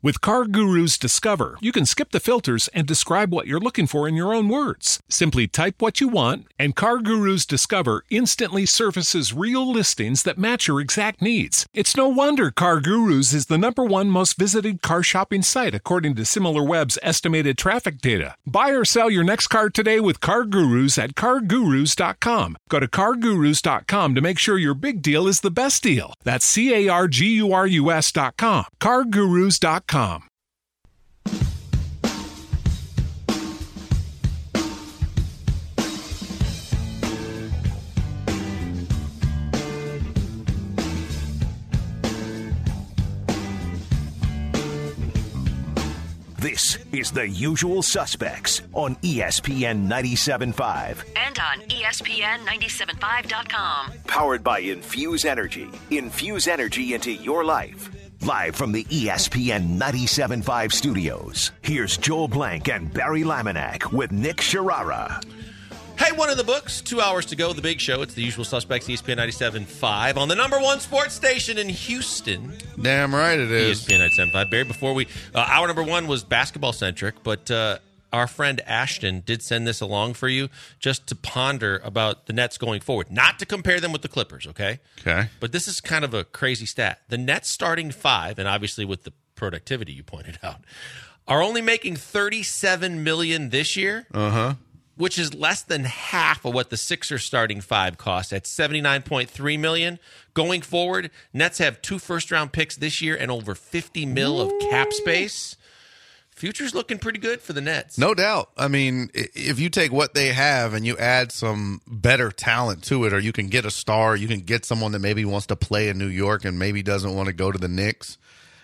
With CarGurus Discover, you can skip the filters and describe what you're looking for in your own words. Simply type what you want, and CarGurus Discover instantly surfaces real listings that match your exact needs. It's no wonder CarGurus is the #1 most visited car shopping site according to SimilarWeb's estimated traffic data. Buy or sell your next car today with CarGurus at CarGurus.com. Go to CarGurus.com to make sure your big deal is the best deal. That's CarGurus.com. CarGurus.com. This is The Usual Suspects on ESPN 97.5. And on ESPN975.com. Powered by Infuse Energy. Infuse energy into your life. Live from the ESPN 97.5 studios, here's Joel Blank and Barry Laminack with Nick Sharara. Hey, one in the books. 2 hours to go. The big show. It's The Usual Suspects, ESPN 97.5 on the #1 sports station in Houston. Damn right it is. ESPN 97.5. Barry, before we... hour number 1 was basketball-centric, but our friend Ashton did send this along for you just to ponder about the Nets going forward. Not to compare them with the Clippers, okay? Okay. But this is kind of a crazy stat. The Nets starting 5, and obviously with the productivity you pointed out, are only making $37 million this year. Which is less than half of what the Sixers starting 5 cost at $79.3 million. Going forward, Nets have 2 first-round picks this year and over $50 million of cap space. Future's looking pretty good for the Nets. No doubt. I mean, if you take what they have and you add some better talent to it, or you can get a star, you can get someone that maybe wants to play in New York and maybe doesn't want to go to the Knicks.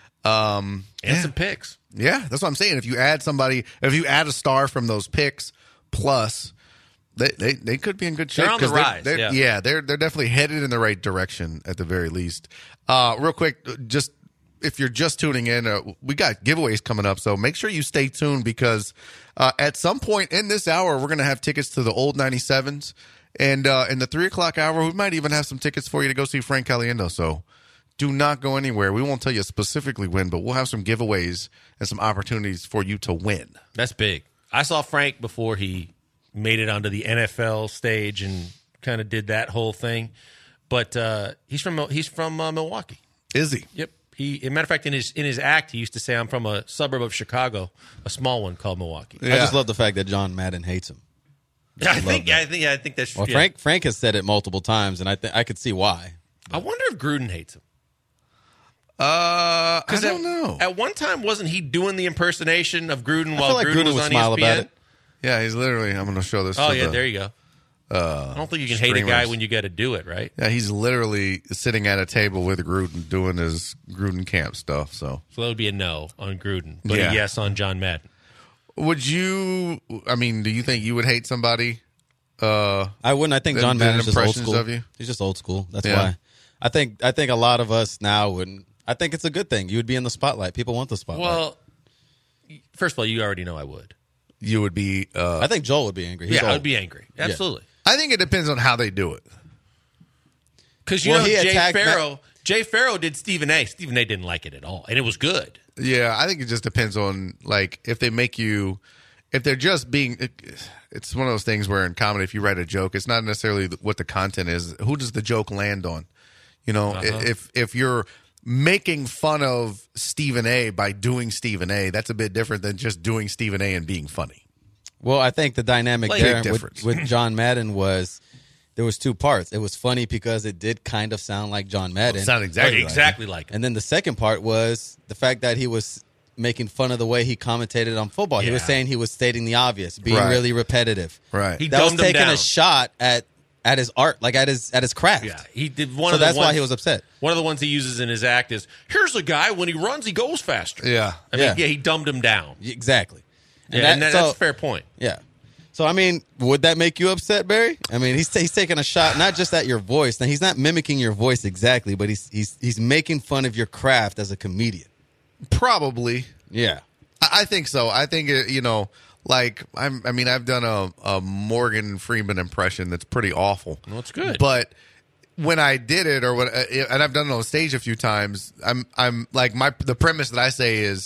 And some picks. Yeah, that's what I'm saying. If you add somebody, if you add a star from those picks, plus they could be in good shape. They're on the rise. They're definitely headed in the right direction at the very least. Real quick, just if you're just tuning in, we got giveaways coming up, so make sure you stay tuned because at some point in this hour, we're going to have tickets to the old 97s. And in the 3 o'clock hour, we might even have some tickets for you to go see Frank Caliendo. So do not go anywhere. We won't tell you specifically when, but we'll have some giveaways and some opportunities for you to win. That's big. I saw Frank before he made it onto the NFL stage and kind of did that whole thing. But he's from Milwaukee. Is he? Yep. As a matter of fact, in his act, he used to say, "I'm from a suburb of Chicago, a small one called Milwaukee." Yeah. I just love the fact that John Madden hates him. I think that's well. Yeah. Frank has said it multiple times, and I could see why. I wonder if Gruden hates him. I don't know. At one time, wasn't he doing the impersonation of Gruden while like Gruden was would on smile ESPN? about it. Yeah, he's literally. I'm going to show this. Oh yeah, there you go. I don't think you can hate a guy streamers. when you got to do it, right? Yeah, he's literally sitting at a table with Gruden doing his Gruden camp stuff. So that would be a no on Gruden, but Yeah. a yes on John Madden. would you? I mean, do you think you would hate somebody? I wouldn't. I think that John did Madden's just old impressions school. of you? He's just old school. That's Yeah. why. I think a lot of us now wouldn't. I think it's a good thing. You would be in the spotlight. People want the spotlight. Well, first of all, you already know I would. You would be. I think Joel would be angry. He's I old. would be angry. Absolutely. I think it depends on how they do it. Because Jay Farrow did Stephen A. Stephen A. didn't like it at all, and it was good. Yeah, I think it just depends on like if they make you, if they're just being. It's one of those things where in comedy, if you write a joke, it's not necessarily what the content is. Who does the joke land on? You know, if you're making fun of Stephen A. by doing Stephen A., that's a bit different than just doing Stephen A. and being funny. Well, I think the dynamic there difference. with John Madden was there was two parts. It was funny because it did kind of sound like John Madden. It sounded exactly like him. And then the second part was the fact that he was making fun of the way he commentated on football. He was saying he was stating the obvious, being really repetitive. Right. He that was dumbed him taking down. a shot at his art, like at his craft. Yeah, he did one So of the that's ones, why he was upset. One of the ones he uses in his act is, here's a guy, when he runs, he goes faster. Yeah. I mean, he dumbed him down. Exactly. And that's a fair point. Yeah. So, I mean, would that make you upset, Barry? I mean, he's taking a shot not just at your voice. Now, he's not mimicking your voice exactly, but he's making fun of your craft as a comedian. Probably. Yeah. I think so. I think, like, I've done a Morgan Freeman impression that's pretty awful. Well, it's good. But when I did it, and I've done it on stage a few times, I'm like, the premise that I say is,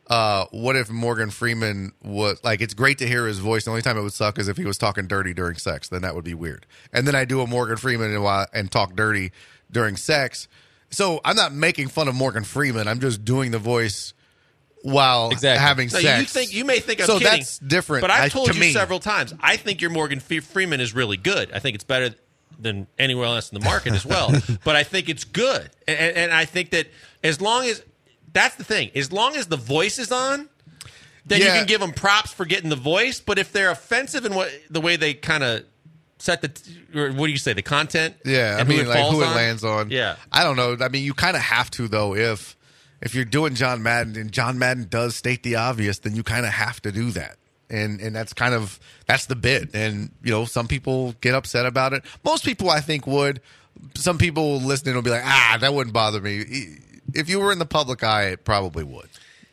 what if Morgan Freeman was like, it's great to hear his voice. The only time it would suck is if he was talking dirty during sex. Then that would be weird. And then I do a Morgan Freeman and talk dirty during sex. So I'm not making fun of Morgan Freeman. I'm just doing the voice while having sex. You may think I'm so kidding. That's different. But I've told you several times, I think your Morgan Freeman is really good. I think it's better than anywhere else in the market as well. But I think it's good. And I think that as long as that's the thing. As long as the voice is on, then you can give them props for getting the voice. But if they're offensive in the way they kind of set or what do you say, the content? Yeah, I mean, like who it lands on. Yeah. I don't know. I mean, you kind of have to, though, if you're doing John Madden and John Madden does state the obvious, then you kind of have to do that. And that's that's the bit. And, some people get upset about it. Most people, I think, would. Some people listening will be like, that wouldn't bother me. If you were in the public eye, it probably would.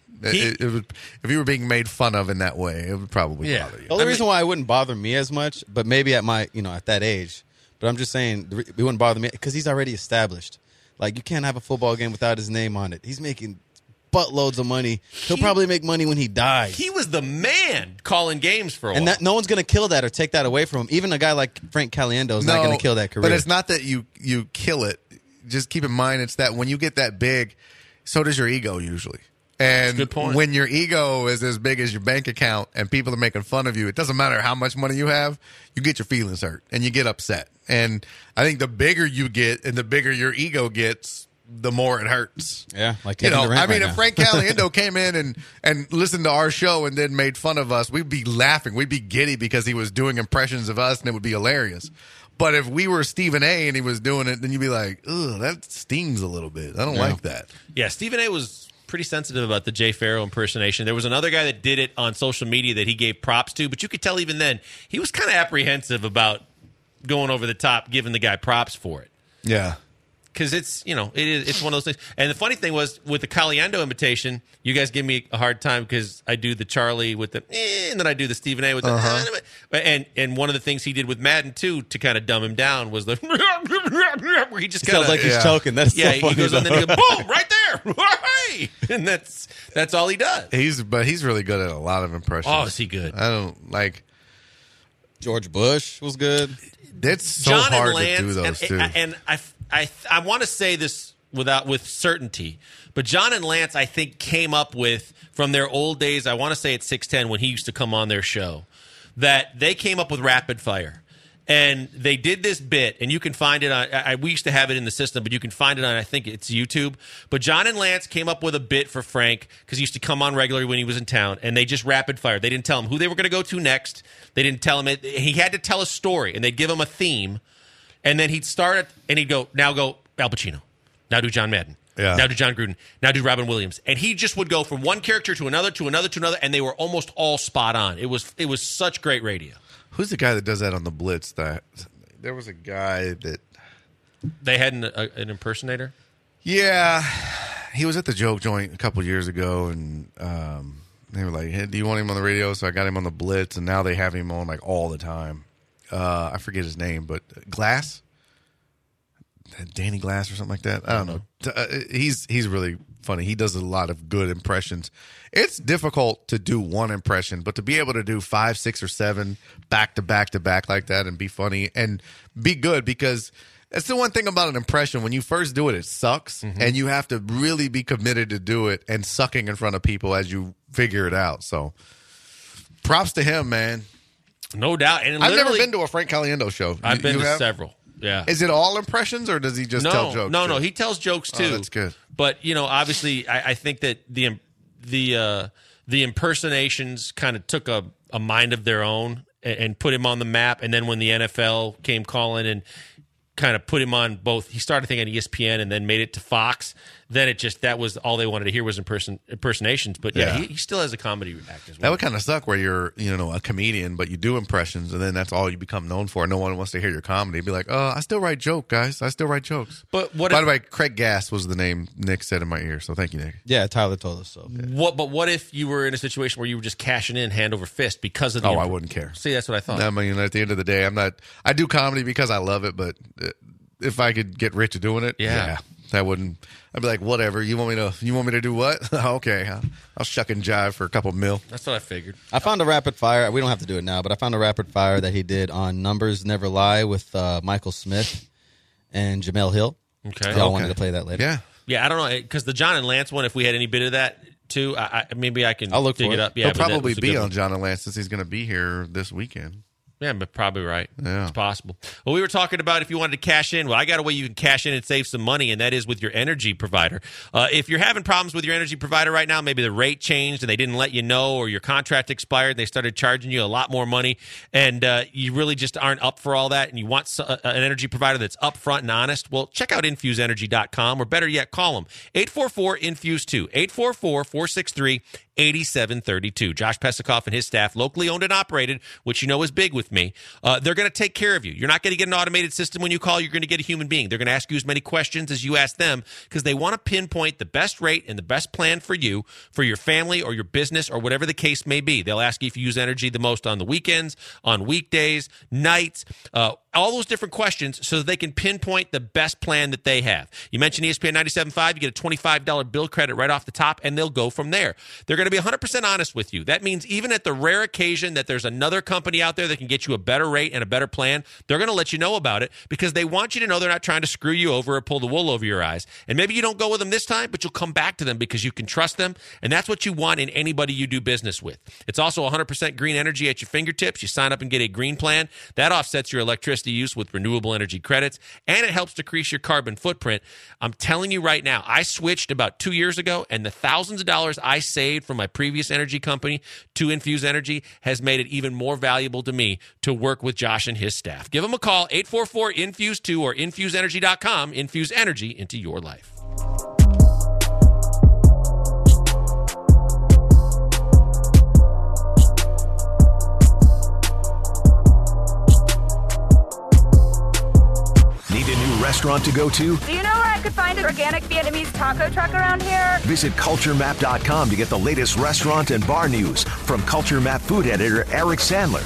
It would. If you were being made fun of in that way, it would probably bother you. The only reason why it wouldn't bother me as much, but maybe at my, at that age, but I'm just saying it wouldn't bother me because he's already established. Like, you can't have a football game without his name on it. He's making buttloads of money. He'll probably make money when he dies. He was the man calling games for a while. And no one's going to kill that or take that away from him. Even a guy like Frank Caliendo is not going to kill that career. But it's not that you kill it. Just keep in mind, it's that when you get that big, so does your ego usually. And good point. When your ego is as big as your bank account and people are making fun of you, it doesn't matter how much money you have, you get your feelings hurt and you get upset. And I think the bigger you get and the bigger your ego gets, the more it hurts. Yeah, like Kevin Durant I mean, right if Frank Caliendo came in and listened to our show and then made fun of us, we'd be laughing. We'd be giddy because he was doing impressions of us and it would be hilarious. But if we were Stephen A. and he was doing it, then you'd be like, ugh, that stings a little bit. I don't like that. Yeah, Stephen A. was pretty sensitive about the Jay Farrell impersonation. There was another guy that did it on social media that he gave props to, but you could tell even then he was kind of apprehensive about going over the top, giving the guy props for it. Yeah. Because it's one of those things. And the funny thing was with the Caliendo imitation, you guys give me a hard time because I do the Charlie with the and then I do the Stephen A. with the and one of the things he did with Madden too to kind of dumb him down was the where he just sounds like he's choking. That's so funny. He goes and then he goes boom right there, hey, and that's all he does. He's really good at a lot of impressions. Oh, is he good? I don't like George Bush was good. It's so John hard and Lance, to do those too. And I want to say this with certainty, but John and Lance, I think, came up with from their old days. I want to say at 610 when he used to come on their show, that they came up with rapid fire, and they did this bit, and you can find it on. We used to have it in the system, but you can find it on. I think it's YouTube. But John and Lance came up with a bit for Frank because he used to come on regularly when he was in town, and they just rapid fire. They didn't tell him who they were going to go to next. They didn't tell him it. He had to tell a story, and they'd give him a theme. And then he'd start it, and he'd go, now go Al Pacino. Now do John Madden. Yeah. Now do John Gruden. Now do Robin Williams. And he just would go from one character to another, to another, to another, and they were almost all spot on. It was such great radio. Who's the guy that does that on the Blitz? There was a guy that... They had an impersonator? Yeah. He was at the Joke Joint a couple years ago, and they were like, hey, do you want him on the radio? So I got him on the Blitz, and now they have him on like all the time. I forget his name, but Glass, Danny Glass or something like that. I don't know. He's really funny. He does a lot of good impressions. It's difficult to do one impression, but to be able to do 5, 6, or 7 back to back to back like that and be funny and be good, because that's the one thing about an impression. When you first do it, it sucks, and you have to really be committed to do it and sucking in front of people as you figure it out. So props to him, man. No doubt. And I've never been to a Frank Caliendo show. I've been to several. Yeah. Is it all impressions, or does he just tell jokes? No. He tells jokes too. Oh, that's good. But obviously, I think that the impersonations kind of took a mind of their own and put him on the map. And then when the NFL came calling and kind of put him on both, he started thinking ESPN and then made it to Fox. Then that was all they wanted to hear was impersonations. But he still has a comedy act as well. That would kind of suck where you're a comedian, but you do impressions, and then that's all you become known for. No one wants to hear your comedy. Be like, I still write jokes, guys. I still write jokes. But by the way, Craig Gass was the name Nick said in my ear, so thank you, Nick. Yeah, Tyler told us so. Yeah. But what if you were in a situation where you were just cashing in hand over fist because of the I wouldn't care. See, that's what I thought. I mean, at the end of the day, I do comedy because I love it, but if I could get rich doing it, I'd be like, whatever. You want me to do what? Okay, I'll shuck and jive for a couple mil. That's what I figured. I found a rapid fire. We don't have to do it now, but I found a rapid fire that he did on Numbers Never Lie with Michael Smith and Jamel Hill. Okay. Y'all wanted to play that later. Yeah, I don't know, because the John and Lance one, if we had any bit of that, too, maybe I can I'll look dig for it it. up. Yeah, He'll probably but be on John and Lance since he's going to be here this weekend. Yeah, but probably right. Yeah. It's possible. Well, we were talking about if you wanted to cash in. Well, I got a way you can cash in and save some money, and that is with your energy provider. If you're having problems with your energy provider right now, maybe the rate changed and they didn't let you know, or your contract expired and they started charging you a lot more money, and you really just aren't up for all that, and you want an energy provider that's upfront and honest, well, check out InfuseEnergy.com, or better yet, call them. 844-INFUSE2, 844-463-8732. Josh Pesikoff and his staff, locally owned and operated, which you know is big with me, they're going to take care of you. You're not going to get an automated system when you call. You're going to get a human being. They're going to ask you as many questions as you ask them, because they want to pinpoint the best rate and the best plan for you, for your family or your business or whatever the case may be. They'll ask you if you use energy the most on the weekends, on weekdays, nights, all those different questions, so that they can pinpoint the best plan that they have. You mentioned ESPN 97.5, you get a $25 bill credit right off the top, and they'll go from there. They're going to be 100% honest with you. That means even at the rare occasion that there's another company out there that can get you a better rate and a better plan, they're going to let you know about it, because they want you to know they're not trying to screw you over or pull the wool over your eyes. And maybe you don't go with them this time, but you'll come back to them because you can trust them, and that's what you want in anybody you do business with. It's also 100% green energy at your fingertips. You sign up and get a green plan. That offsets your electricity use with renewable energy credits, and it helps decrease your carbon footprint. I'm telling you right now, I switched about 2 years ago, and the thousands of dollars I saved from my previous energy company to Infuse Energy has made it even more valuable to me to work with Josh and his staff. Give them a call, 844-INFUSE2 or InfuseEnergy.com. Infuse energy into your life. Need a new restaurant to go to? Do you know where I could find an organic Vietnamese taco truck around here? Visit CultureMap.com to get the latest restaurant and bar news from Culture Map food editor Eric Sandler.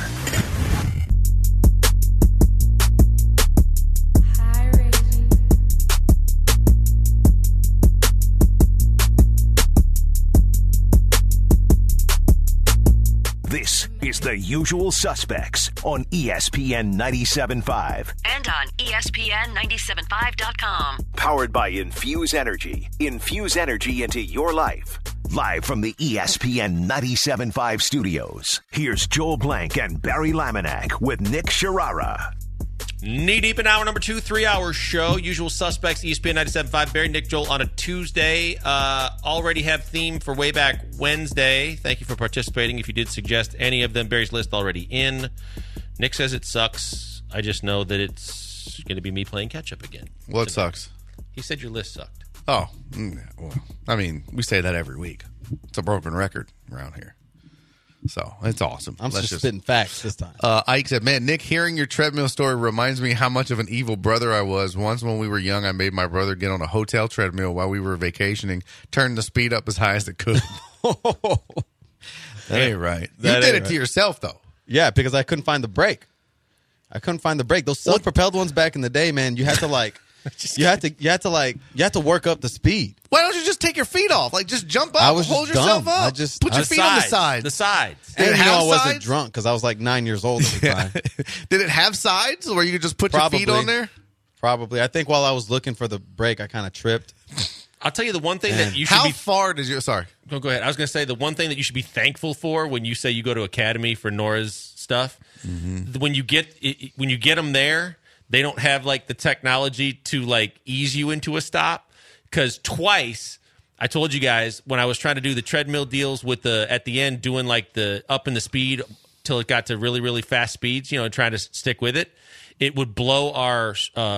This is The Usual Suspects on ESPN 97.5. And on ESPN975.com. Powered by Infuse Energy. Infuse energy into your life. Live from the ESPN 97.5 studios, here's Joel Blank and Barry Laminack with Nick Sharara. Knee deep in hour number 2, 3-hour show. Usual Suspects, ESPN 97.5. Barry, Nick, Joel on a Tuesday. Already have theme for way back Wednesday. Thank you for participating. If you did suggest any of them, Barry's list already in. Nick says it sucks. I just know that it's going to be me playing catch up again. What sucks? He said your list sucked. Oh, well, I mean, we say that every week. It's a broken record around here. So, it's awesome. I'm just spitting facts this time. Ike said, man, Nick, hearing your treadmill story reminds me how much of an evil brother I was. Once when we were young, I made my brother get on a hotel treadmill while we were vacationing, turned the speed up as high as it could. That ain't right. You did it to yourself, though. Yeah, because I couldn't find the brake. Those self-propelled ones back in the day, man, you had to like... You have to work up the speed. Why don't you just take your feet off? Like, just jump up, I was hold just yourself dumb. up. Put your feet on the side. The sides. And have I wasn't sides? drunk because I was like 9 years old at the time. Did it have sides where you could just put your feet on there? Probably. I think while I was looking for the brake, I kind of tripped. I'll tell you the one thing that you should How far did you... Sorry. Go ahead. I was going to say the one thing that you should be thankful for when you say you go to Academy for Nora's stuff, when you get them there, they don't have like the technology to like ease you into a stop, because twice I told you guys when I was trying to do the treadmill deals with at the end doing like the up in the speed till it got to really, really fast speeds, trying to stick with it, it would blow our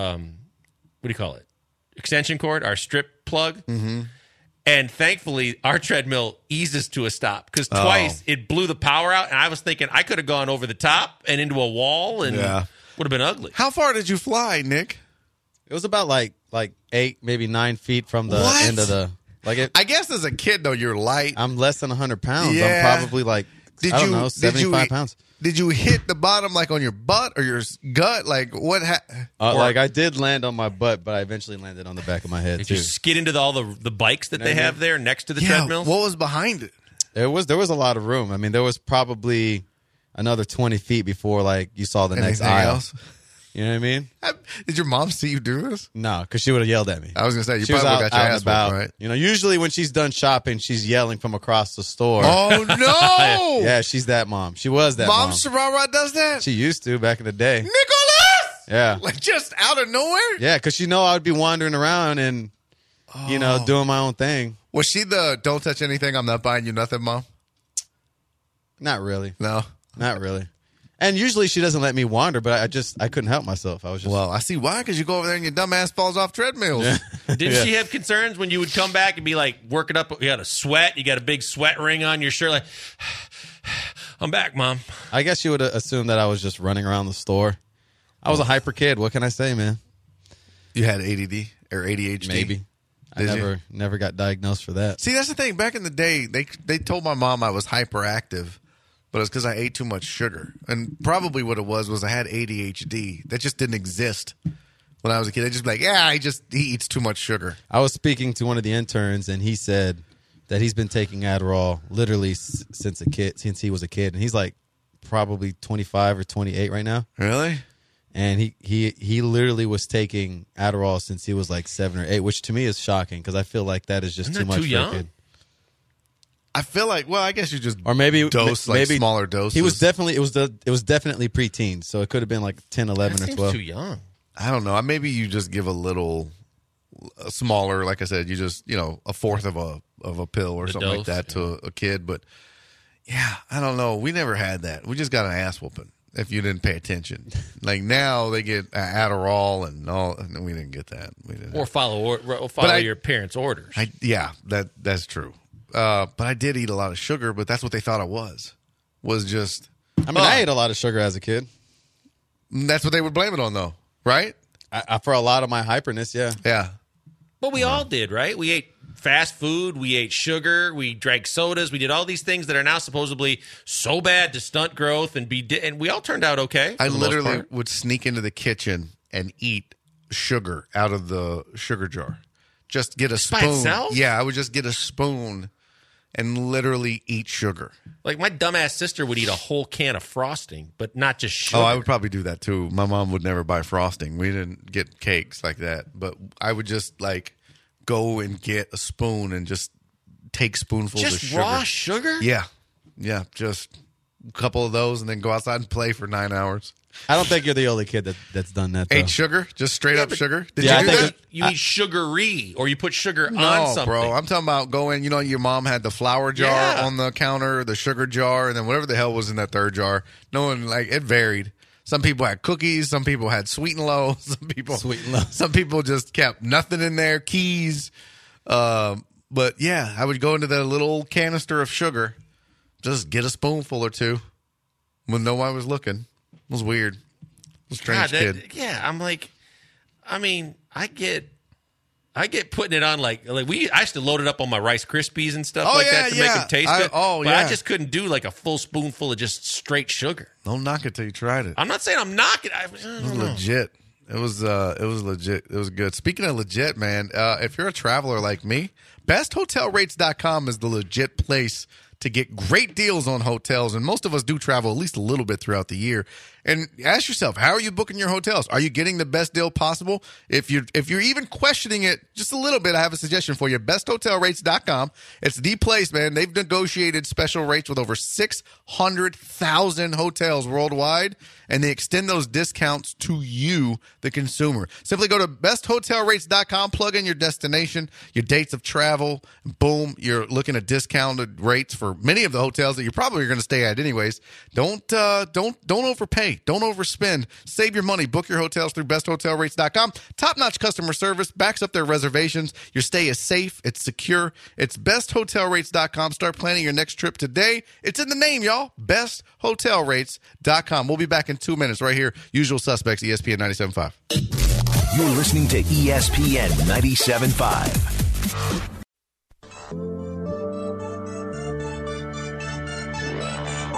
extension cord, our strip plug. Mm-hmm. And thankfully, our treadmill eases to a stop, because twice it blew the power out, and I was thinking I could have gone over the top and into a wall and would have been ugly. How far did you fly, Nick? It was about like 8, maybe 9 feet from the end of the... I guess as a kid, though, you're light. I'm less than 100 pounds. Yeah. I'm probably like I don't know, 75 pounds. Did you hit the bottom like on your butt or your gut? Like what? Like I did land on my butt, but I eventually landed on the back of my head Did too. you skid into all the bikes that they have there next to the treadmills? What was behind it? There was a lot of room. I mean, there was probably another 20 feet before like you saw the next Anything aisle. else? You know what I mean? Did your mom see you do this? No, because she would have yelled at me. I was gonna say you She was probably out got your and ass about. whooped, right? You know, usually when she's done shopping, she's yelling from across the store. Oh no! Yeah, she's that mom. She was that Mom mom. Sharara does that. She used to back in the day. Nicholas! Yeah. Like just out of nowhere? Yeah, because you know I would be wandering around and, doing my own thing. Was she the don't touch anything, I'm not buying you nothing, mom? Not really. No. Not really. And usually she doesn't let me wander, but I couldn't help myself. I was just... Well, I see why, because you go over there and your dumb ass falls off treadmills. Yeah. Didn't she have concerns when you would come back and be like working up? You got a sweat. You got a big sweat ring on your shirt. Like, I'm back, Mom. I guess you would assume that I was just running around the store. I was a hyper kid. What can I say, man? You had ADD or ADHD? Maybe. I never got diagnosed for that. See, that's the thing. Back in the day, they told my mom I was hyperactive, but it's because I ate too much sugar. And probably what it was I had ADHD. That just didn't exist when I was a kid. They just be like, yeah, he eats too much sugar. I was speaking to one of the interns, and he said that he's been taking Adderall literally since he was a kid. And he's like probably 25 or 28 right now. Really? And he literally was taking Adderall since he was like 7 or 8, which to me is shocking because I feel like that is just Isn't too that much too for young? a kid. I feel like, well, I guess you just Or maybe dose maybe smaller doses. He was definitely it was definitely preteen, so it could have been like 10, 11 That or seems 12. too young. I don't know. Maybe you just give a little smaller, like I said, you just, a fourth of a pill or something like dose, that to a kid. But yeah, I don't know. We never had that. We just got an ass whooping if you didn't pay attention. Like now they get Adderall and all. And we didn't get that. We didn't. Or follow your parents' orders. That's true. But I did eat a lot of sugar, but that's what they thought I was just. I mean, I ate a lot of sugar as a kid. That's what they would blame it on, though, right? I for a lot of my hyperness, yeah. Yeah. But we all did, right? We ate fast food. We ate sugar. We drank sodas. We did all these things that are now supposedly so bad to stunt growth and we all turned out okay. I literally would sneak into the kitchen and eat sugar out of the sugar jar. Just get a spoon. By itself? Yeah, I would just get a spoon and literally eat sugar. Like my dumbass sister would eat a whole can of frosting, but not just sugar. Oh, I would probably do that too. My mom would never buy frosting. We didn't get cakes like that. But I would just go and get a spoon and just take spoonfuls of sugar. Raw sugar? Yeah. Yeah, just a couple of those and then go outside and play for 9 hours. I don't think you're the only kid that's done that, though. Ate sugar? Just straight up sugar? Did Yeah, you do I that? think You eat sugary, or you put sugar on No, something. bro. I'm talking about going, your mom had the flour jar Yeah. on the counter, the sugar jar, and then whatever the hell was in that third jar. No one, it varied. Some people had cookies. Some people had sweet and low. Some people just kept nothing in there, keys. But yeah, I would go into that little canister of sugar, just get a spoonful or two when no one was looking. It was weird. It was a strange kid. Yeah, I'm like, I get putting it on I used to load it up on my Rice Krispies and stuff Oh, that to make them taste good. But yeah. I just couldn't do a full spoonful of just straight sugar. Don't knock it till you tried it. I'm not saying I'm knocking. I It was don't know. legit. It was legit. It was good. Speaking of legit, man, if you're a traveler like me, besthotelrates.com is the legit place to get great deals on hotels. And most of us do travel at least a little bit throughout the year. And ask yourself, how are you booking your hotels? Are you getting the best deal possible? If you're even questioning it just a little bit, I have a suggestion for you. besthotelrates.com. It's the place, man. They've negotiated special rates with over 600,000 hotels worldwide, and they extend those discounts to you, the consumer. Simply go to besthotelrates.com, plug in your destination, your dates of travel, boom, you're looking at discounted rates for many of the hotels that you're probably going to stay at anyways. Don't overpay. Don't overspend. Save your money. Book your hotels through besthotelrates.com. Top-notch customer service backs up their reservations. Your stay is safe. It's secure. It's besthotelrates.com. Start planning your next trip today. It's in the name, y'all. besthotelrates.com. We'll be back in 2 minutes right here. Usual Suspects, ESPN 97.5. You're listening to ESPN 97.5.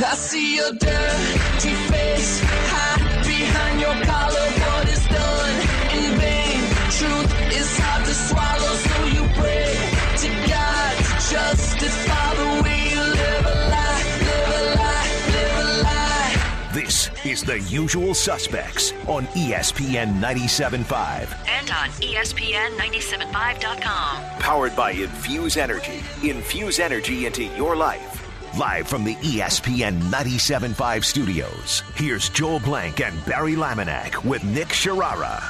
I see your dirty face, hide behind your collar. What is done in vain? Truth is hard to swallow, so you pray to God to justify the way you live a lie, live a lie, live a lie. This is The Usual Suspects on ESPN 97.5. And on ESPN975.com. Powered by Infuse Energy. Infuse energy into your life. Live from the ESPN 97.5 studios, here's Joel Blank and Barry Laminack with Nick Sharara.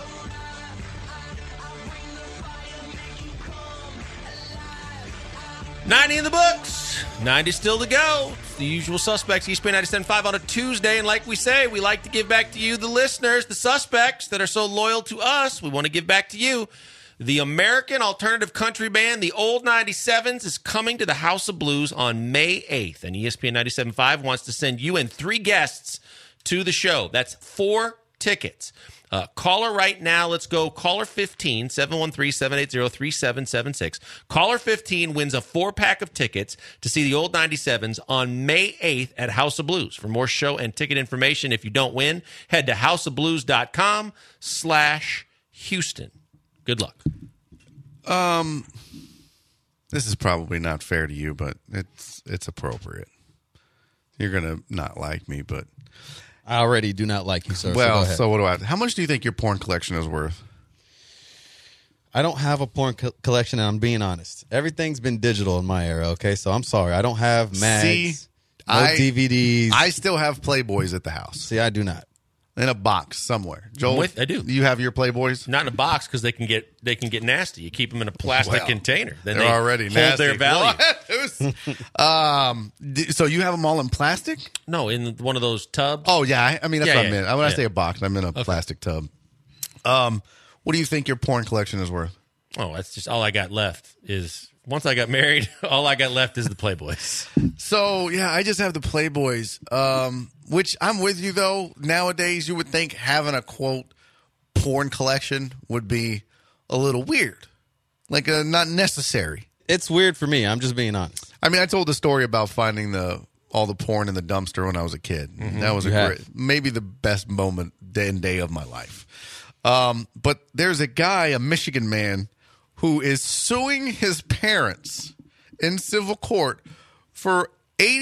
$90 in the books. 90 still to go. It's The Usual Suspects, ESPN 97.5 on a Tuesday. And like we say, we like to give back to you, the listeners, the suspects that are so loyal to us. We want to give back to you. The American alternative country band, the Old 97s, is coming to the House of Blues on May 8th. And ESPN 97.5 wants to send you and 3 guests to the show. That's 4 tickets. Caller right now. Let's go. Caller 15, 713-780-3776. Caller 15 wins a 4-pack of tickets to see the Old 97s on May 8th at House of Blues. For more show and ticket information, if you don't win, head to houseofblues.com/Houston. Good luck. This is probably not fair to you, but it's appropriate. You're gonna not like me, but I already do not like you, sir. Well, so what do I? How much do you think your porn collection is worth? I don't have a porn collection, and I'm being honest. Everything's been digital in my era. Okay, so I'm sorry. I don't have mags, DVDs. I still have Playboys at the house. See, I do not. In a box somewhere. Joel, I do. You have your Playboys? Not in a box because they can get nasty. You keep them in a plastic container. Then they're they already hold nasty. their value. So you have them all in plastic? No, in one of those tubs. Oh yeah, I mean that's what I meant. When I say yeah. a box, I meant a plastic tub. What do you think your porn collection is worth? Oh, that's just all I got left is. Once I got married, all I got left is the Playboys. So, yeah, I just have the Playboys, which I'm with you, though. Nowadays, you would think having a, quote, porn collection would be a little weird. Like, not necessary. It's weird for me. I'm just being honest. I mean, I told the story about finding all the porn in the dumpster when I was a kid. Mm-hmm. That was maybe the best moment and day of my life. But there's a guy, a Michigan man, who is suing his parents in civil court for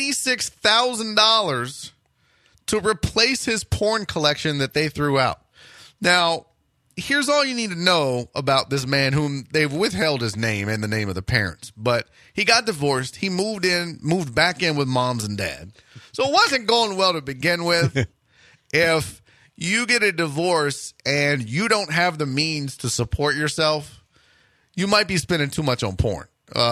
$86,000 to replace his porn collection that they threw out. Now, here's all you need to know about this man whom they've withheld his name and the name of the parents. But he got divorced. He moved back in with moms and dad. So it wasn't going well to begin with. If you get a divorce and you don't have the means to support yourself, you might be spending too much on porn.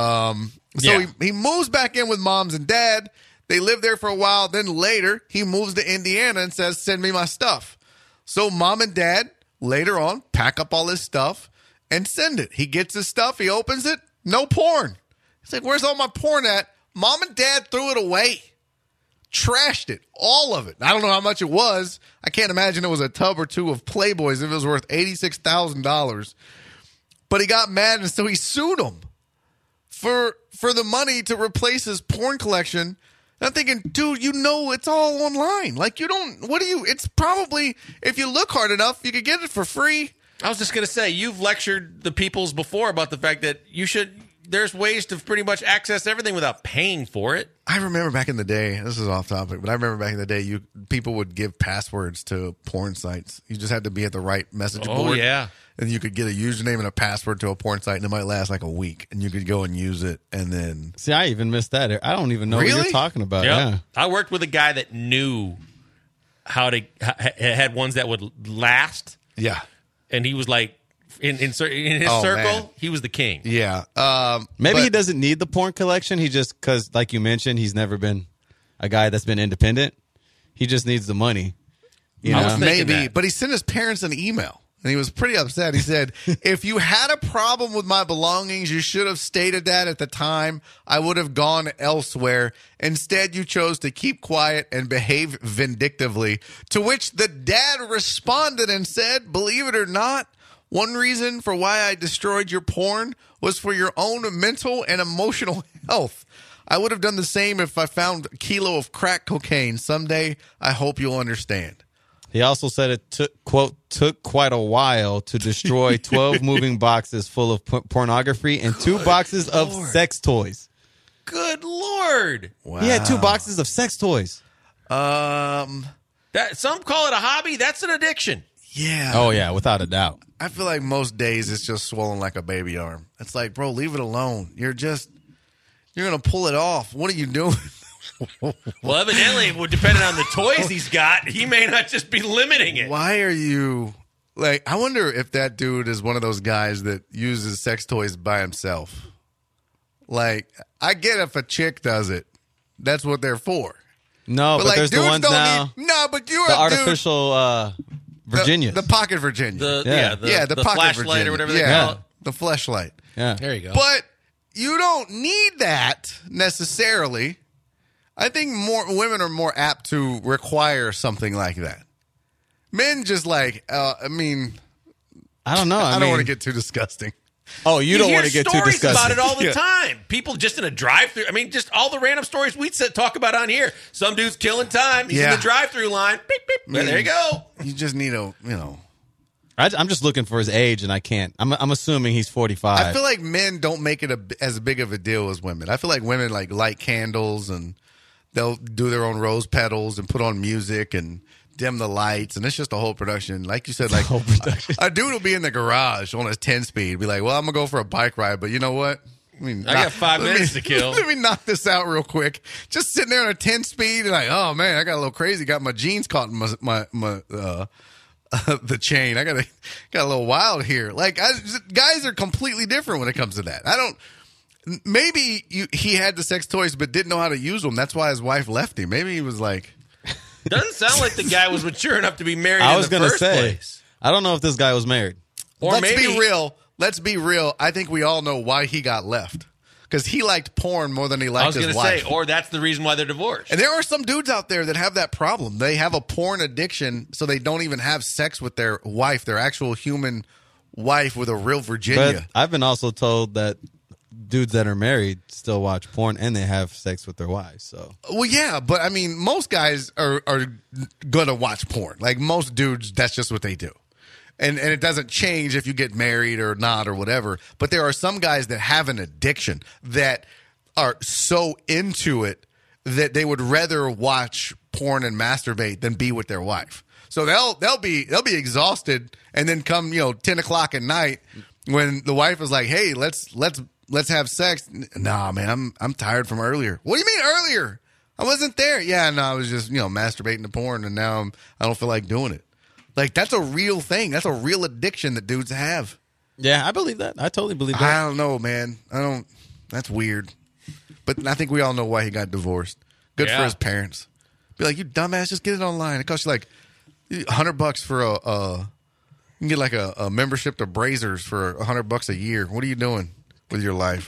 He moves back in with moms and dad. They live there for a while. Then later, he moves to Indiana and says, send me my stuff. So mom and dad, later on, pack up all his stuff and send it. He gets his stuff. He opens it. No porn. He's like, where's all my porn at? Mom and dad threw it away. Trashed it. All of it. I don't know how much it was. I can't imagine it was a tub or two of Playboys if it was worth $86,000. But he got mad, and so he sued him for the money to replace his porn collection. And I'm thinking, dude, it's all online. Like, it's probably, if you look hard enough, you could get it for free. I was just going to say, you've lectured the peoples before about the fact that there's ways to pretty much access everything without paying for it. I remember back in the day, this is off topic, but I remember back in the day, people would give passwords to porn sites. You just had to be at the right message board. Oh, yeah. And you could get a username and a password to a porn site, and it might last like a week. And you could go and use it, and then... See, I even missed that. I don't even know what you're talking about. Yep. Yeah. I worked with a guy that knew how to... had ones that would last. Yeah. And he was like... In his circle, man. He was the king. Yeah. Maybe he doesn't need the porn collection. He just... Because, like you mentioned, he's never been a guy that's been independent. He just needs the money. Maybe. But he sent his parents an email. And he was pretty upset. He said, if you had a problem with my belongings, you should have stated that at the time. I would have gone elsewhere. Instead, you chose to keep quiet and behave vindictively. To which the dad responded and said, believe it or not, one reason for why I destroyed your porn was for your own mental and emotional health. I would have done the same if I found a kilo of crack cocaine. Someday, I hope you'll understand. He also said it took quite a while to destroy 12 moving boxes full of pornography and 2 boxes of sex toys. Good Lord. Wow. He had 2 boxes of sex toys. That some call it a hobby. That's an addiction. Yeah. Oh, yeah, without a doubt. I feel like most days it's just swollen like a baby arm. It's like, bro, leave it alone. You're going to pull it off. What are you doing? Well, evidently, depending on the toys he's got, he may not just be limiting it. Why are you like? I wonder if that dude is one of those guys that uses sex toys by himself. Like, I get if a chick does it, that's what they're for. No, but like, there's the dudes ones don't now. No, but you're The a dude. artificial Virginia. The pocket Virginia. The pocket flashlight Virginia. or whatever they call it. The fleshlight. Yeah. There you go. But you don't need that necessarily. I think more women are more apt to require something like that. Men just like, I mean, I don't know. I don't want to get too disgusting. Oh, you don't want to get too stories disgusting. about it all the time. People just in a drive-through. I mean, just all the random stories we talk about on here. Some dude's killing time. He's in the drive-through line. Beep, beep. Well, there you go. You just need I'm just looking for his age, and I can't. I'm assuming he's 45. I feel like men don't make it as big of a deal as women. I feel like women like light candles and they'll do their own rose petals and put on music and dim the lights, and it's just a whole production. Like you said, like a dude will be in the garage on a 10-speed, be like, well, I'm going to go for a bike ride, but you know what? I got 5 minutes to kill. Let me knock this out real quick. Just sitting there on a 10-speed and like, oh, man, I got a little crazy. Got my jeans caught in my the chain. I got a little wild here. Like, guys are completely different when it comes to that. Maybe he had the sex toys but didn't know how to use them. That's why his wife left him. Maybe he was like... Doesn't sound like the guy was mature enough to be married I in was the gonna first say, place. I don't know if this guy was married. Or Let's maybe be real. Let's be real. I think we all know why he got left. Because he liked porn more than he liked his wife. I was going to say, or that's the reason why they're divorced. And there are some dudes out there that have that problem. They have a porn addiction, so they don't even have sex with their wife, their actual human wife with a real Virginia. But I've been also told that dudes that are married still watch porn and they have sex with their wives. So, well, yeah, but I mean, most guys are going to watch porn. Like most dudes, that's just what they do. And it doesn't change if you get married or not or whatever. But there are some guys that have an addiction that are so into it that they would rather watch porn and masturbate than be with their wife. So they'll be exhausted and then come 10 o'clock at night when the wife is like, hey, let's have sex. Nah, man, I'm tired from earlier. What do you mean earlier? I wasn't there. Yeah, no, I was just masturbating to porn and now I don't feel like doing it. Like, that's a real thing. That's a real addiction that dudes have. yeah, I believe that. I totally believe that. I don't know, man. That's weird. But I think we all know why he got divorced. Good for his parents. Be like, you dumbass, just get it online. It costs you like $100 for you can get like a membership to Brazers for $100 a year. What are you doing with your life?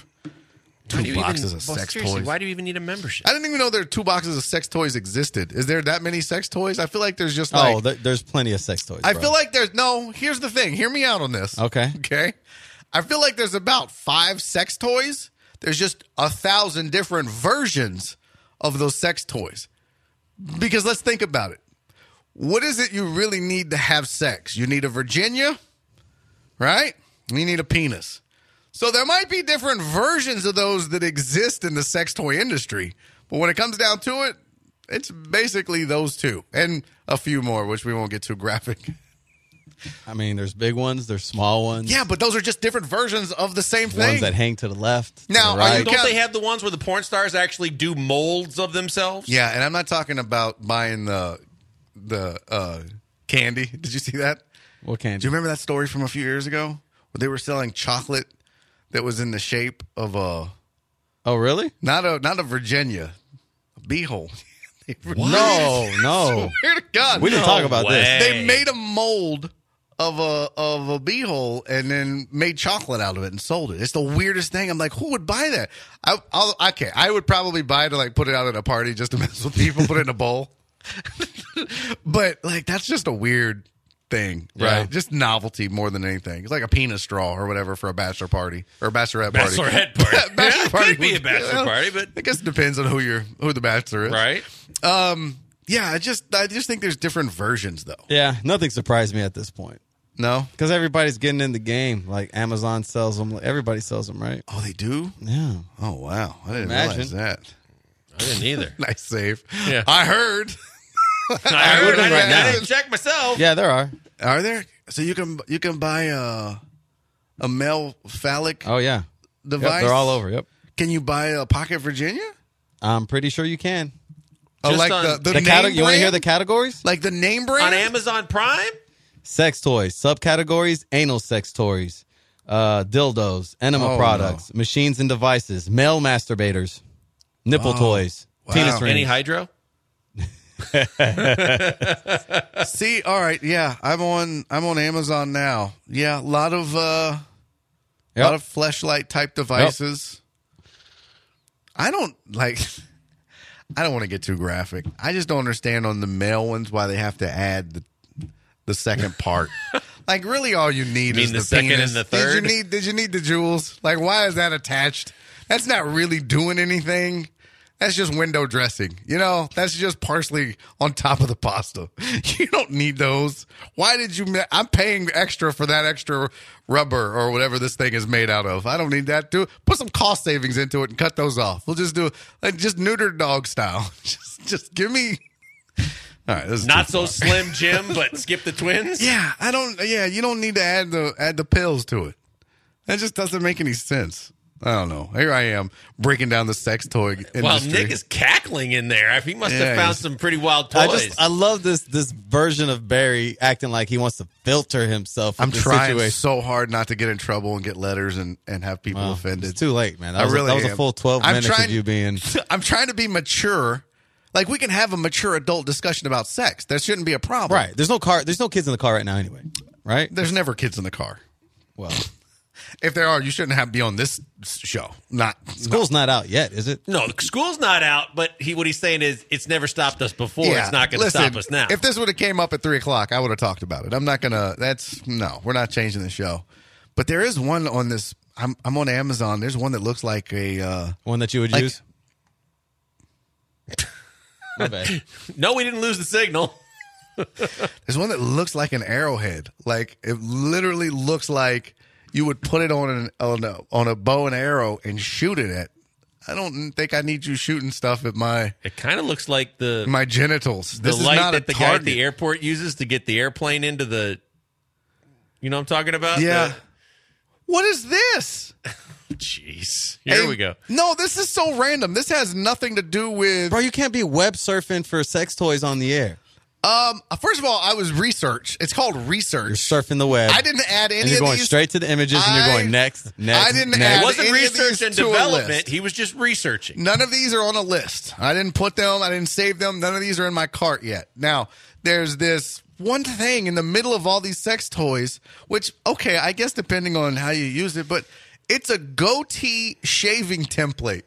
2 boxes of sex toys. Why do you even need a membership? I didn't even know there 2 boxes of sex toys existed. Is there that many sex toys? I feel like there's just like... there's plenty of sex toys, I bro. feel like there's... No, here's the thing. Hear me out on this. Okay. Okay? I feel like there's about 5 sex toys. There's just 1,000 different versions of those sex toys. Because let's think about it. What is it you really need to have sex? You need a Virginia, right? You need a penis. So there might be different versions of those that exist in the sex toy industry. But when it comes down to it, it's basically those 2. And a few more, which we won't get too graphic. I mean, there's big ones, there's small ones. Yeah, but those are just different versions of the same thing. Ones that hang to the left, Now, to the right. Don't they have the ones where the porn stars actually do molds of themselves? Yeah, and I'm not talking about buying the candy. Did you see that? What candy? Do you remember that story from a few years ago where they were selling chocolate that was in the shape of a... Oh, really? Not a Virginia, a beehole. No. Swear to God. We didn't talk about this. They made a mold of a beehole and then made chocolate out of it and sold it. It's the weirdest thing. I'm like, who would buy that? I would probably buy it to like put it out at a party just to mess with people, put it in a bowl. But like, that's just a weird thing, Yeah. right? Just novelty more than anything. It's like a penis straw or whatever for a bachelor party or a bachelorette party. Bachelorette party. Bachelor Yeah, party could be a would- bachelor party, but I guess it depends on who the bachelor is. right. Yeah, I just think there's different versions though. Yeah, nothing surprised me at this point No? because everybody's getting in the game. Like Amazon sells them, everybody sells them, right? Oh, they do? Yeah. Oh, wow. I didn't Imagine. realize that. I didn't either. Nice save. Yeah. I heard. I heard. looking right now. I didn't check myself. Yeah, there are. Are there? So you can buy a male phallic Oh yeah, device? Yep, they're all over. Yep, Can you buy a Pocket Virginia? I'm pretty sure you can. Oh, Just like on the The name you want to hear brand? the categories? Like the name brand? On Amazon Prime. Sex toys, subcategories, anal sex toys, dildos, enema Oh, products, machines and devices, male masturbators, nipple toys, penis Wow. rings. Any hydro? See, all right, yeah, I'm on Amazon now. Yeah, a lot of fleshlight type devices. I don't want to get too graphic. I just don't understand on the male ones why they have to add the second part. Like, really, all you need mean is the the second penis. and the third? Did you need the jewels? Like, why is that attached? That's not really doing anything. That's just window dressing. You know, that's just parsley on top of the pasta. You don't need those. Why did you? I'm paying extra for that extra rubber or whatever this thing is made out of. I don't need that. Put some cost savings into it and cut those off. We'll just do just neuter dog style. Just give me. All right, this is Not too so far. slim Jim, but skip the twins. Yeah, I don't. Yeah, you don't need to add the pills to it. That just doesn't make any sense. I don't know. Here I am breaking down the sex toy industry. Well, Nick is cackling in there. He must Yeah, have found he's- some pretty wild toys. I love this version of Barry acting like he wants to filter himself. I'm with this trying situation. so hard not to get in trouble and get letters and have people Well, offended. It's too late, man. I really that was am. a full 12 I'm minutes trying- of you being. I'm trying to be mature. Like, we can have a mature adult discussion about sex. There shouldn't be a problem. Right. There's no car. There's no kids in the car right now, anyway. Right. There's never kids in the car. Well, If there are, you shouldn't have to be on this show. school's not out yet, is it? no, school's not out, but what he's saying is it's never stopped us before. Yeah, It's not going to listen, stop us now. If this would have came up at 3:00, I would have talked about it. I'm not gonna. We're not changing the show. But there is one on this. I'm on Amazon. There's one that looks like a. One that you would Like- use. My bad. No, we didn't lose the signal. There's one that looks like an arrowhead. Like, it literally looks like you would put it on a bow and arrow and shoot it at. I don't think I need you shooting stuff at my It kind of looks like the genitals. the This is light not that a the guy target. at the airport uses to get the airplane into the. You know what I'm talking about? Yeah. What is this? Jeez. Here Hey, we go. No, this is so random. This has nothing to do with. Bro, you can't be web surfing for sex toys on the air. First of all, I was research. It's called research. You're surfing the web. I didn't add any and you're of going these. straight to the images, and you're going next. I didn't next. add It wasn't any of research these and to a development. list. He was just researching. None of these are on a list. I didn't put them. I didn't save them. None of these are in my cart yet. Now, there's this one thing in the middle of all these sex toys, which, okay, I guess depending on how you use it, but it's a goatee shaving template.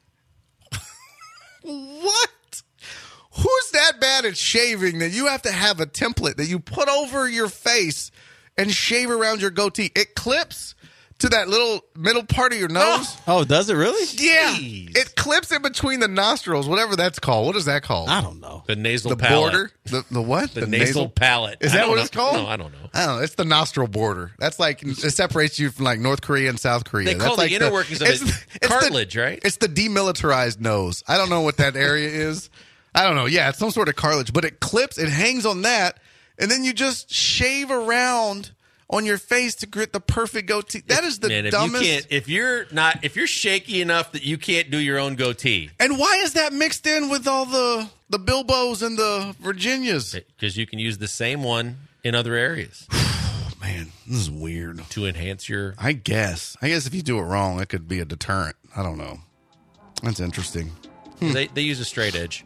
What? Who's that bad at shaving that you have to have a template that you put over your face and shave around your goatee? It clips to that little middle part of your nose. Oh, does it really? Yeah. Jeez. It clips in between the nostrils, whatever that's called. What is that called? I don't know. The nasal The palate. border? The what? The nasal palate. Is I that don't what know. it's called? No, I don't know. I don't know. It's the nostril border. That's like, it separates you from like North Korea and South Korea. They call That's the like inner workings of it cartilage, right? It's the demilitarized nose. I don't know what that area is. I don't know. Yeah, it's some sort of cartilage, but it clips, it hangs on that, and then you just shave around on your face to get the perfect goatee. That is the Man, dumbest. if you're shaky enough that you can't do your own goatee, And why is that mixed in with all the Bilbos and the Virginias? because you can use the same one in other areas Man, this is weird. to enhance your. I guess if you do it wrong, it could be a deterrent. I don't know. That's interesting. They use a straight edge.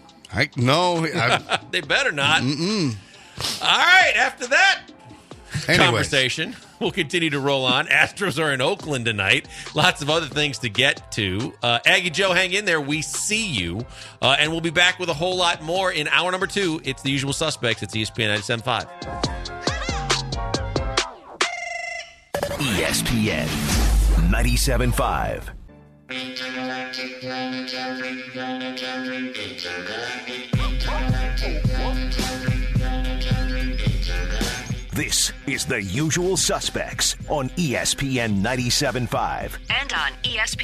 They better not. All right, after that conversation, we'll continue to roll on. Astros are in Oakland tonight. Lots of other things to get to. Aggie Joe, hang in there. We see you. And we'll be back with a whole lot more in hour number 2. It's The Usual Suspects. It's ESPN 97.5. ESPN 97.5. This is The Usual Suspects on ESPN 97.5. And on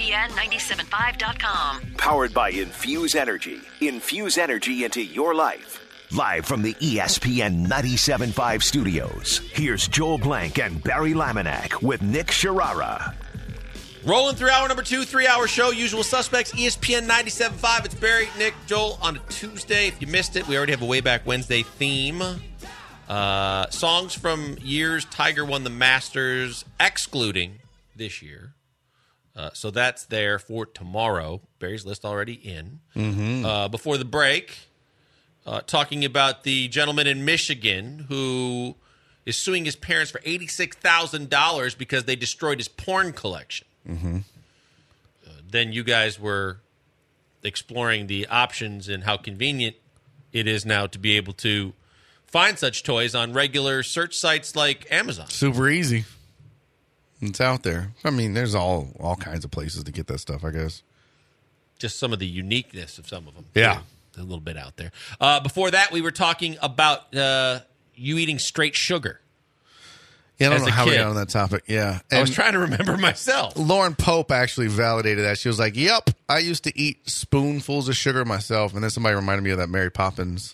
ESPN975.com. Powered by Infuse Energy. Infuse energy into your life. Live from the ESPN 97.5 studios, here's Joel Blank and Barry Laminack with Nick Sharara. Rolling through hour number 2, 3-hour show, Usual Suspects, ESPN 97.5. It's Barry, Nick, Joel on a Tuesday. If you missed it, we already have a Way Back Wednesday theme. Songs from years Tiger won the Masters, excluding this year. So that's there for tomorrow. Barry's list already in. Before the break, talking about the gentleman in Michigan who is suing his parents for $86,000 because they destroyed his porn collection. Then you guys were exploring the options and how convenient it is now to be able to find such toys on regular search sites like Amazon. Super easy. It's out there. I mean, there's all kinds of places to get that stuff, I guess. Just some of the uniqueness of some of them. Yeah. A little bit out there. Before that, we were talking about you eating straight sugar. Yeah, I don't as know a how we kid. got on that topic. Yeah. I was trying to remember myself. Lauren Pope actually validated that. She was like, yep, I used to eat spoonfuls of sugar myself. And then somebody reminded me of that Mary Poppins.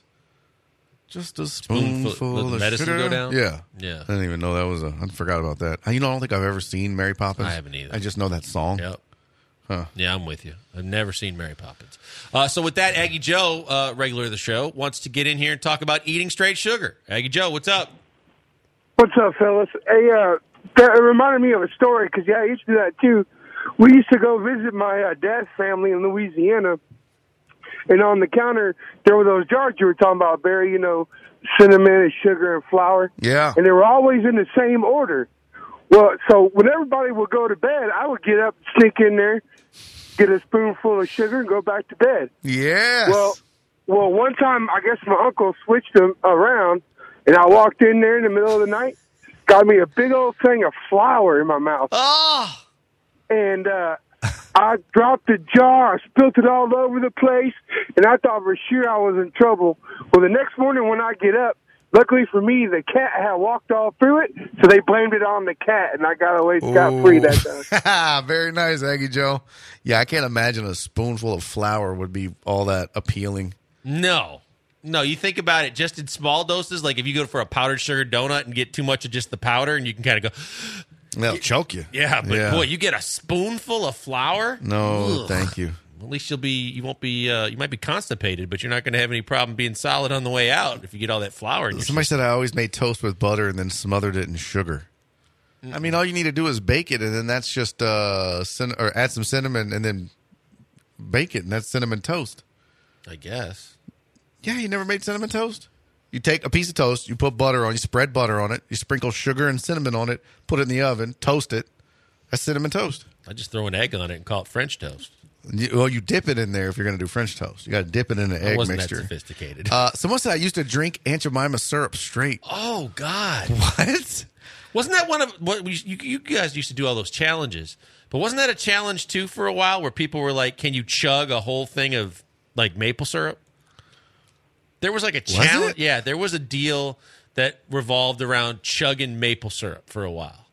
Just a spoonful Let of medicine sugar. go down? Yeah. Yeah. I didn't even know that was I forgot about that. I don't think I've ever seen Mary Poppins. I haven't either. I just know that song. Yep. Huh. Yeah, I'm with you. I've never seen Mary Poppins. So with that, Aggie Joe, regular of the show, wants to get in here and talk about eating straight sugar. Aggie Joe, what's up? What's up, fellas? Hey, that reminded me of a story because, I used to do that, too. We used to go visit my dad's family in Louisiana, and on the counter, there were those jars you were talking about, Barry, cinnamon and sugar and flour. Yeah. And they were always in the same order. Well, so when everybody would go to bed, I would get up, sneak in there, get a spoonful of sugar, and go back to bed. Yes. Well, one time, I guess my uncle switched them around, and I walked in there in the middle of the night, got me a big old thing of flour in my mouth. Oh. And I dropped the jar, I spilled it all over the place, and I thought for sure I was in trouble. Well, the next morning when I get up, luckily for me, the cat had walked all through it, so they blamed it on the cat, and I got away scot-free that time. Very nice, Aggie Joe. Yeah, I can't imagine a spoonful of flour would be all that appealing. No, you think about it just in small doses. Like if you go for a powdered sugar donut and get too much of just the powder, and you can kind of go, They'll choke you. yeah. But boy, you get a spoonful of flour. No, Ugh. thank you. At least you might be constipated, but you're not going to have any problem being solid on the way out if you get all that flour in your Somebody said I always made toast with butter and then smothered it in sugar. I mean, all you need to do is bake it, and then that's just or add some cinnamon and then bake it, and that's cinnamon toast. I guess. Yeah, you never made cinnamon toast? You take a piece of toast, you put butter on, you spread butter on it, you sprinkle sugar and cinnamon on it, put it in the oven, toast it. That's cinnamon toast. I just throw an egg on it and call it French toast. You dip it in there if you're going to do French toast. You got to dip it in an egg wasn't mixture. that sophisticated. Someone said I used to drink Aunt Jemima syrup straight. Oh God! What? Wasn't that one of what you guys used to do all those challenges? But wasn't that a challenge too for a while where people were like, "Can you chug a whole thing of like maple syrup?" There was like a challenge. Yeah, there was a deal that revolved around chugging maple syrup for a while.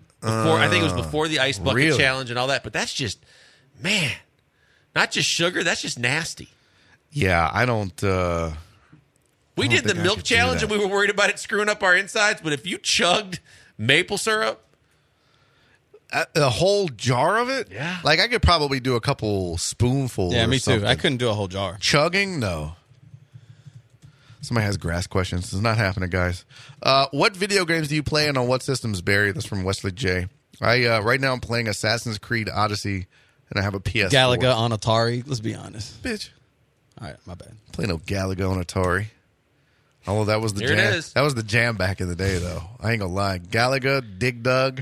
I think it was before the ice bucket challenge and all that. But that's just, man, not just sugar. That's just nasty. Yeah, I don't. We did the milk challenge and we were worried about it screwing up our insides. But if you chugged maple syrup, a whole jar of it? Yeah. Like I could probably do a couple spoonfuls. Yeah, or me something. too. I couldn't do a whole jar. Chugging? No. Somebody has grass questions. This is not happening, guys. What video games do you play and on what systems, Barry? That's from Wesley J. Right now I'm playing Assassin's Creed Odyssey, and I have a PS4. Galaga on Atari. Let's be honest. Bitch. All right, my bad. Play no Galaga on Atari. Although that was the Here it jam. is. That was the jam back in the day, though. I ain't gonna lie. Galaga, Dig Dug,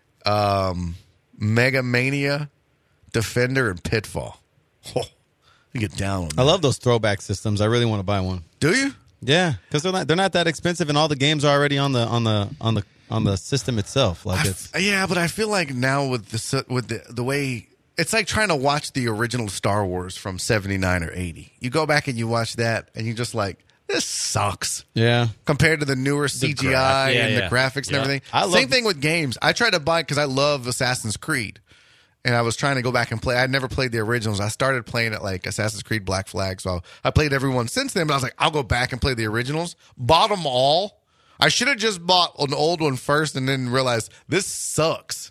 Mega Mania, Defender, and Pitfall. Oh, you get down on that. I love those throwback systems. I really want to buy one. Do you? Yeah, because they're not that expensive, and all the games are already on the on the system itself. Like Yeah, but I feel like now with the way it's like trying to watch the original Star Wars from 79 or 80. You go back and you watch that, and you're just like, this sucks. Yeah. Compared to the newer CGI and the graphics and everything. Same thing with games. I tried to buy because I love Assassin's Creed. And I was trying to go back and play. I'd never played the originals. I started playing it like Assassin's Creed Black Flag. So I played every one since then. But I was like, I'll go back and play the originals. Bought them all. I should have just bought an old one first and then realized this sucks.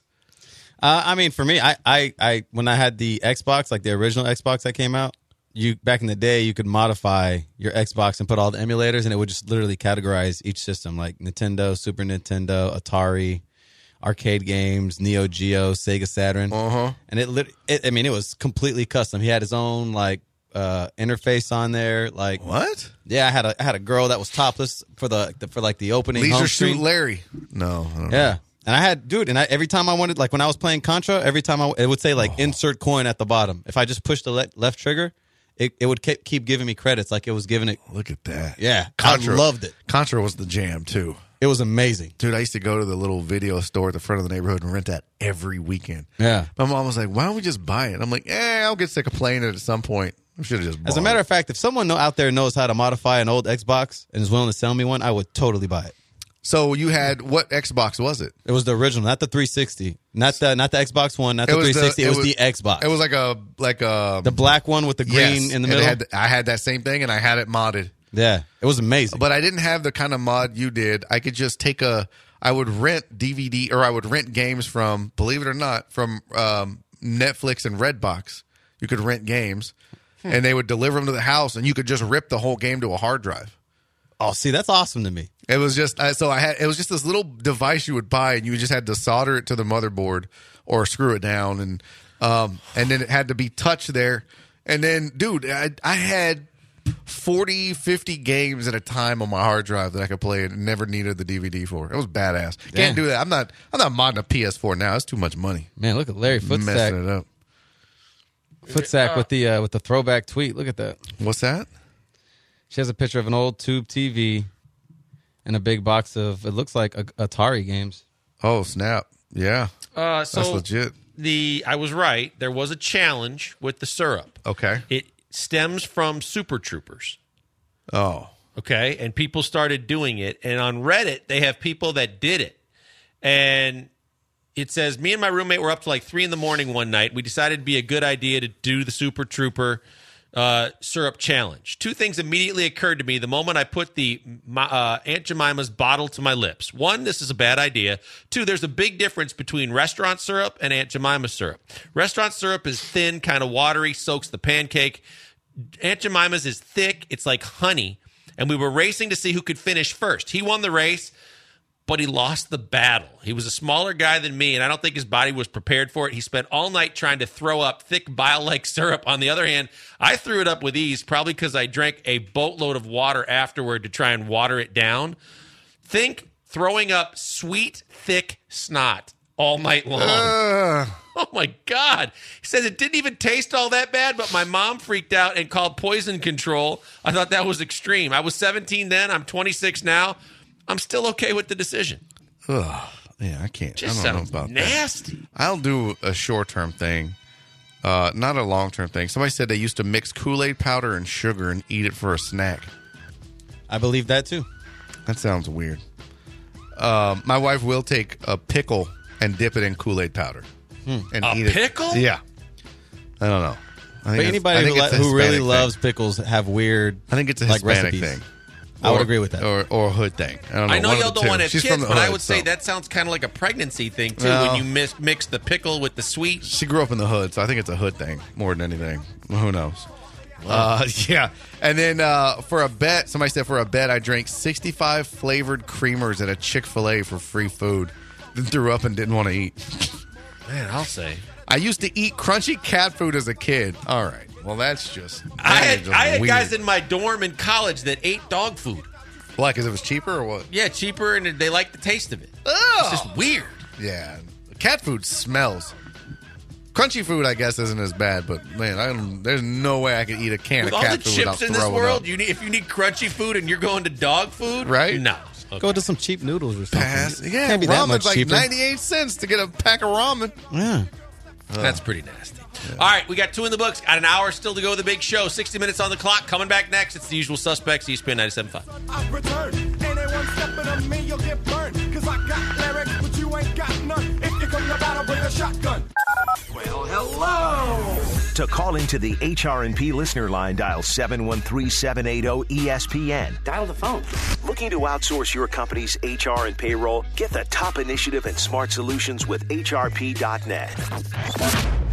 I mean, for me, I when I had the Xbox, like the original Xbox that came out, back in the day, you could modify your Xbox and put all the emulators, and it would just literally categorize each system, like Nintendo, Super Nintendo, Atari, arcade games, Neo Geo, Sega Saturn. And it was completely custom. He had his own like interface on there. Like what? Yeah, I had a girl that was topless for the opening. Leisure Suit Larry. No, I don't know. Yeah. And I had, every time I wanted, like when I was playing Contra, every time it would say like insert coin at the bottom. If I just pushed the left trigger, it would keep giving me credits like it was giving it. Look at that. Yeah. Contra, I loved it. Contra was the jam too. It was amazing. Dude, I used to go to the little video store at the front of the neighborhood and rent that every weekend. Yeah. My mom was like, why don't we just buy it? I'm like, I'll get sick of playing it at some point. I should have just bought it. As a matter of fact, if someone out there knows how to modify an old Xbox and is willing to sell me one, I would totally buy it. So you had, what Xbox was it? It was the original, not the 360. Not the Xbox One, not the 360. It was the Xbox. It was like a the black one with the green in the middle. I had that same thing, and I had it modded. Yeah, it was amazing. But I didn't have the kind of mod you did. I could just I would rent DVD, or I would rent games from, believe it or not, from Netflix and Redbox. You could rent games, and they would deliver them to the house, and you could just rip the whole game to a hard drive. Oh, see, that's awesome to me. It was just it was just this little device you would buy, and you just had to solder it to the motherboard or screw it down, and then it had to be touched there. And then, dude, I had 40, 50 games at a time on my hard drive that I could play and never needed the DVD for. It was badass. Can't do that. I'm not modding a PS4 now. It's too much money. Man, look at Larry Footsack. Messing it up. Footsack with the throwback tweet. Look at that. What's that? She has a picture of an old tube TV and a big box of, it looks like Atari games. Oh, snap. Yeah. So that's legit. I was right. There was a challenge with the syrup. Okay. It stems from Super Troopers. Oh. Okay. And people started doing it. And on Reddit, they have people that did it. And it says, me and my roommate were up to like 3 a.m. one night. We decided it'd be a good idea to do the Super Trooper syrup challenge. 2 things immediately occurred to me the moment I put the Aunt Jemima's bottle to my lips. 1, this is a bad idea. 2, there's a big difference between restaurant syrup and Aunt Jemima's syrup. Restaurant syrup is thin, kind of watery, soaks the pancake. Aunt Jemima's is thick. It's like honey. And we were racing to see who could finish first. He won the race, but he lost the battle. He was a smaller guy than me, and I don't think his body was prepared for it. He spent all night trying to throw up thick bile-like syrup. On the other hand, I threw it up with ease, probably because I drank a boatload of water afterward to try and water it down. Think throwing up sweet, thick snot all night long. Oh, my God. He says it didn't even taste all that bad, but my mom freaked out and called poison control. I thought that was extreme. I was 17 then. I'm 26 now. I'm still okay with the decision. Ugh. Yeah, I can't. Just I don't know sounds about nasty. that. I'll do a short-term thing, not a long-term thing. Somebody said they used to mix Kool-Aid powder and sugar and eat it for a snack. I believe that, too. That sounds weird. My wife will take a pickle and dip it in Kool-Aid powder. And eat pickle? it. Yeah. I don't know. But anybody who really loves pickles have weird, I think it's a Hispanic recipes. thing. I would agree with that. Or a hood thing. I don't know. I know y'all don't want to have She's kids, from the but I hood, would say so. that sounds kind of like a pregnancy thing, too, No. when you mix the pickle with the sweet. She grew up in the hood, so I think it's a hood thing more than anything. Who knows? Yeah. And then for a bet, somebody said for a bet, I drank 65 flavored creamers at a Chick-fil-A for free food. Then threw up and didn't want to eat. Man, I'll say. I used to eat crunchy cat food as a kid. All right. Well, that's just. I had weird. guys in my dorm in college that ate dog food. Why? Because it was cheaper or what? Yeah, cheaper, and they like the taste of it. Oh. It's just weird. Yeah. Cat food smells. Crunchy food, I guess, isn't as bad, but man, there's no way I could eat a can With of all cat the food without chips in this throwing world, up. if you need crunchy food and you're going to dog food, Right? No. Go to some cheap noodles or something. Yeah, Can't be that much ramen's like cheaper. 98 cents to get a pack of ramen. Yeah. That's pretty nasty. All right, we got 2 in the books. Got an hour still to go with the big show. 60 minutes on the clock. Coming back next, it's the usual suspects, ESPN 97.5. I return. Ain't one stepping on me, you'll get burned. Cause I got lyrics, but you ain't got none. If you come to battle, bring a shotgun. Well, hello. To call into the HRP listener line, dial 713-780-ESPN. Dial the phone. Looking to outsource your company's HR and payroll? Get the top initiative and smart solutions with HRP.net.